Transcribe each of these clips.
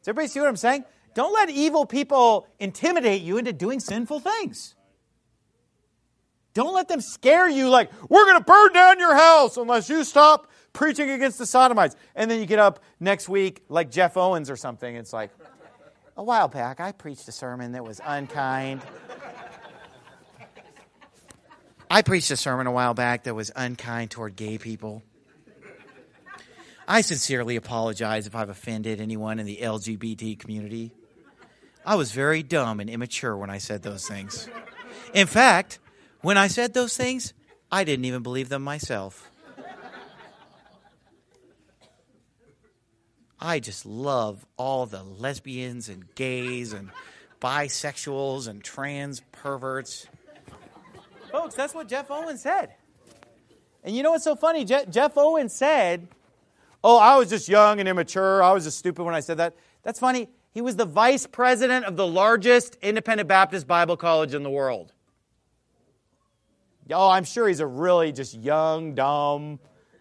Does everybody see what I'm saying? Don't let evil people intimidate you into doing sinful things. Don't let them scare you like, we're going to burn down your house unless you stop preaching against the sodomites. And then you get up next week like Jeff Owens or something. It's like, a while back, I preached a sermon that was unkind. I preached a sermon a while back that was unkind toward gay people. I sincerely apologize if I've offended anyone in the LGBT community. I was very dumb and immature when I said those things. In fact, when I said those things, I didn't even believe them myself. I just love all the lesbians and gays and bisexuals and trans perverts. Folks, that's what Jeff Owens said. And you know what's so funny? Jeff Owens said, oh, I was just young and immature. I was just stupid when I said that. That's funny. He was the vice president of the largest independent Baptist Bible college in the world. Oh, I'm sure he's a really just young, dumb.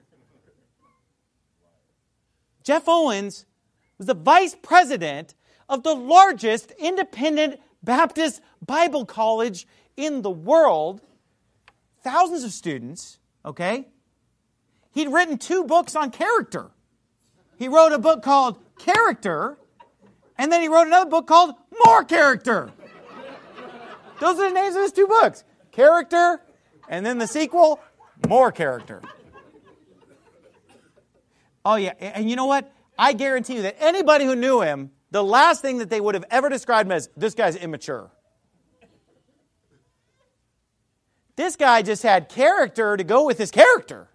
Jeff Owens was the vice president of the largest independent Baptist Bible college in the world. Thousands of students, okay? He'd written 2 books on character. He wrote a book called Character, and then he wrote another book called More Character. Those are the names of his 2 books. Character, and then the sequel, More Character. Oh, yeah, and you know what? I guarantee you that anybody who knew him, the last thing that they would have ever described him as, this guy's immature. This guy just had character to go with his character.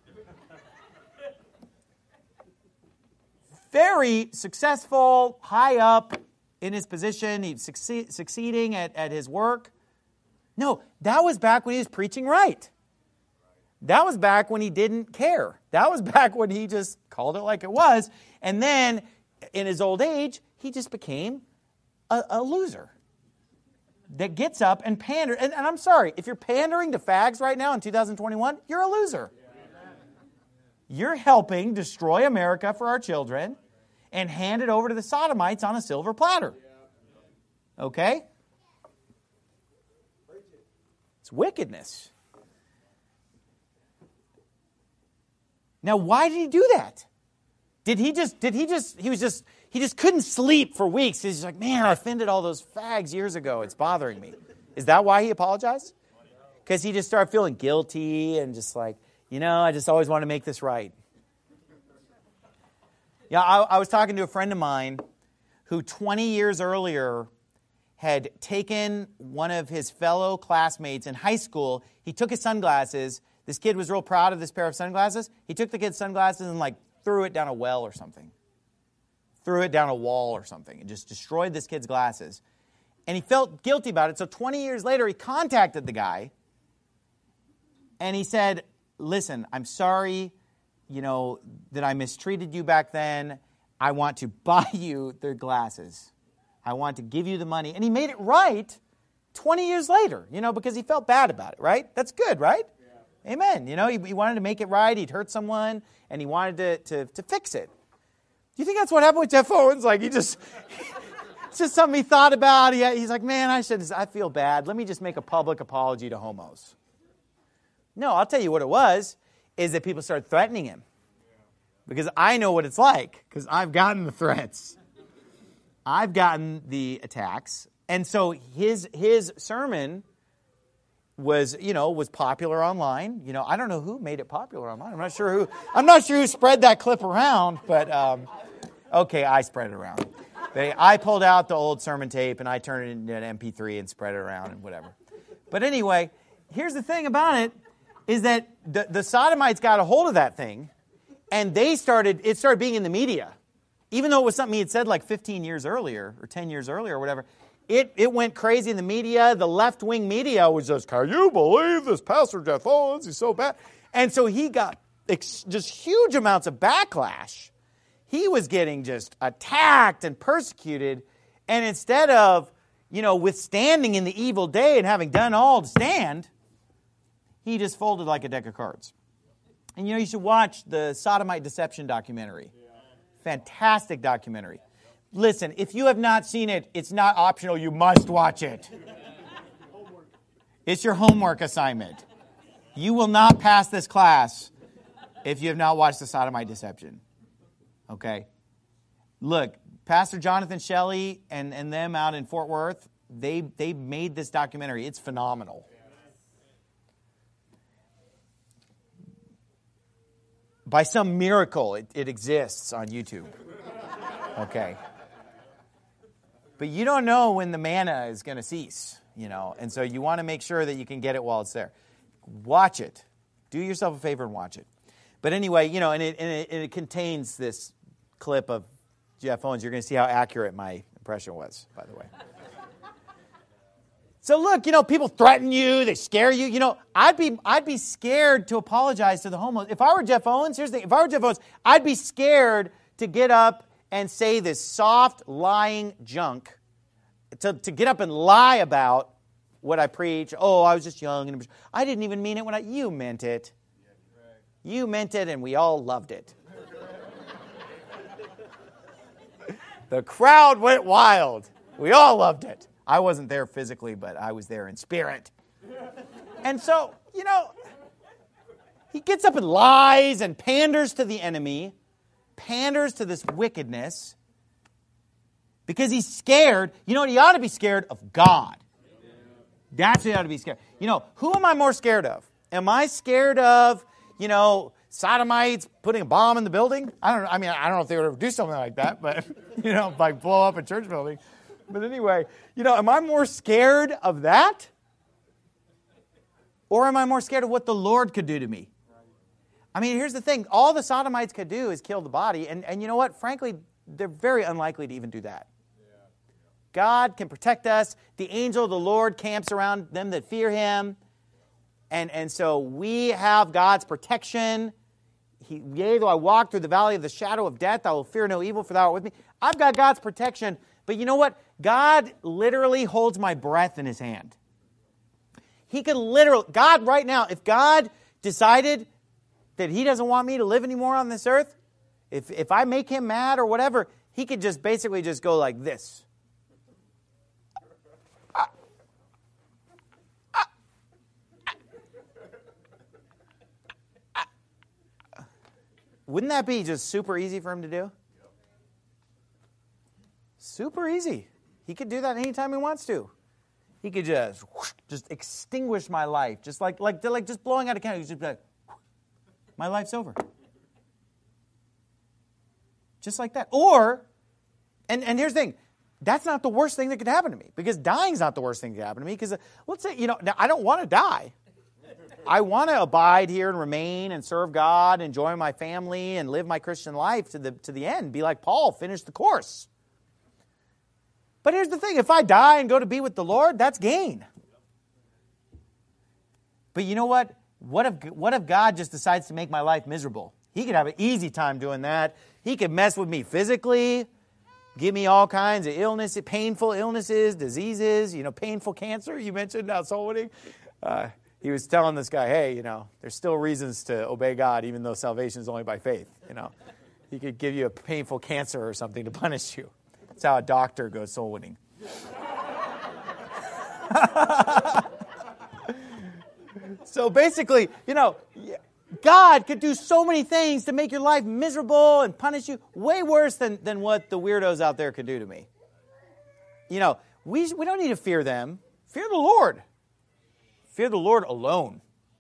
Very successful, high up in his position. He's succeeding at his work. No, that was back when he was preaching right. That was back when he didn't care. That was back when he just called it like it was. And then, in his old age, he just became a loser that gets up and panders. And I'm sorry, if you're pandering to fags right now in 2021, you're a loser. You're helping destroy America for our children and hand it over to the sodomites on a silver platter. Okay? It's wickedness. Now, why did he do that? He just couldn't sleep for weeks. He's like, man, I offended all those fags years ago. It's bothering me. Is that why he apologized? Because he just started feeling guilty and just like, I just always want to make this right. Yeah, I was talking to a friend of mine who 20 years earlier had taken one of his fellow classmates in high school. He took his sunglasses. This kid was real proud of this pair of sunglasses. He took the kid's sunglasses and threw it down a well or something. Threw it down a wall or something and just destroyed this kid's glasses. And he felt guilty about it. So 20 years later, he contacted the guy. And he said, listen, I'm sorry, that I mistreated you back then. I want to buy you the glasses. I want to give you the money. And he made it right 20 years later, because he felt bad about it, right? That's good, right? Yeah. Amen. He wanted to make it right. He'd hurt someone, and he wanted to fix it. Do you think that's what happened with Jeff Owens? It's just something he thought about. He's like, man, I feel bad. Let me just make a public apology to homos. No, I'll tell you what it was, is that people started threatening him. Because I know what it's like, because I've gotten the threats. I've gotten the attacks. And so his sermon was popular online. I don't know who made it popular online. I'm not sure who spread that clip around, but okay, I spread it around. I pulled out the old sermon tape and I turned it into an MP3 and spread it around and whatever. But anyway, here's the thing about it, is that the sodomites got a hold of that thing, and it started being in the media. Even though it was something he had said 15 years earlier, or 10 years earlier, or whatever, it went crazy in the media. The left-wing media was just, can you believe this Pastor Jeff Owens? He's so bad. And so he got just huge amounts of backlash. He was getting just attacked and persecuted. And instead of, withstanding in the evil day and having done all to stand, he just folded like a deck of cards. And you should watch the Sodomite Deception documentary. Fantastic documentary. Listen, if you have not seen it, it's not optional. You must watch it. It's your homework assignment. You will not pass this class if you have not watched The Sodomite Deception. Okay? Look, Pastor Jonathan Shelley and them out in Fort Worth, they made this documentary. It's phenomenal. By some miracle, it exists on YouTube. Okay. But you don't know when the manna is going to cease, and so you want to make sure that you can get it while it's there. Watch it. Do yourself a favor and watch it. But anyway, and it contains this clip of Jeff Owens. You're going to see how accurate my impression was, by the way. So look, people threaten you, they scare you. I'd be scared to apologize to the homeless. If I were Jeff Owens, here's the thing. If I were Jeff Owens, I'd be scared to get up and say this soft, lying junk, to get up and lie about what I preach. Oh, I was just young. And I didn't even mean it when you meant it. You meant it, and we all loved it. The crowd went wild. We all loved it. I wasn't there physically, but I was there in spirit. And so, he gets up and lies and panders to the enemy, panders to this wickedness, because he's scared. You know what? He ought to be scared of God. That's what he ought to be scared. Who am I more scared of? Am I scared of, sodomites putting a bomb in the building? I don't know if they would ever do something like that, but, like blow up a church building. But anyway, am I more scared of that? Or am I more scared of what the Lord could do to me? Here's the thing. All the sodomites could do is kill the body. And you know what? Frankly, they're very unlikely to even do that. God can protect us. The angel of the Lord camps around them that fear him. And so we have God's protection. Yea, though I walk through the valley of the shadow of death, I will fear no evil, for thou art with me. I've got God's protection. But you know what? God literally holds my breath in his hand. He could God right now, if God decided that he doesn't want me to live anymore on this earth, if I make him mad or whatever, he could just basically just go like this. Wouldn't that be just super easy for him to do? Super easy. He could do that anytime he wants to. He could just extinguish my life, just like just blowing out a candle. He's just like, my life's over. Just like that. Or, and here's the thing, that's not the worst thing that could happen to me, because dying's not the worst thing that could happen to me. Because let's say, now I don't want to die. I want to abide here and remain and serve God, enjoy my family, and live my Christian life to the end. Be like Paul, finish the course. But here's the thing. If I die and go to be with the Lord, that's gain. But you know what? What if God just decides to make my life miserable? He could have an easy time doing that. He could mess with me physically, give me all kinds of illnesses, painful illnesses, diseases, painful cancer. You mentioned soul winning. He was telling this guy, hey, there's still reasons to obey God, even though salvation is only by faith. He could give you a painful cancer or something to punish you. That's how a doctor goes soul winning. So basically, God could do so many things to make your life miserable and punish you, way worse than what the weirdos out there could do to me. We don't need to fear them. Fear the Lord. Fear the Lord alone.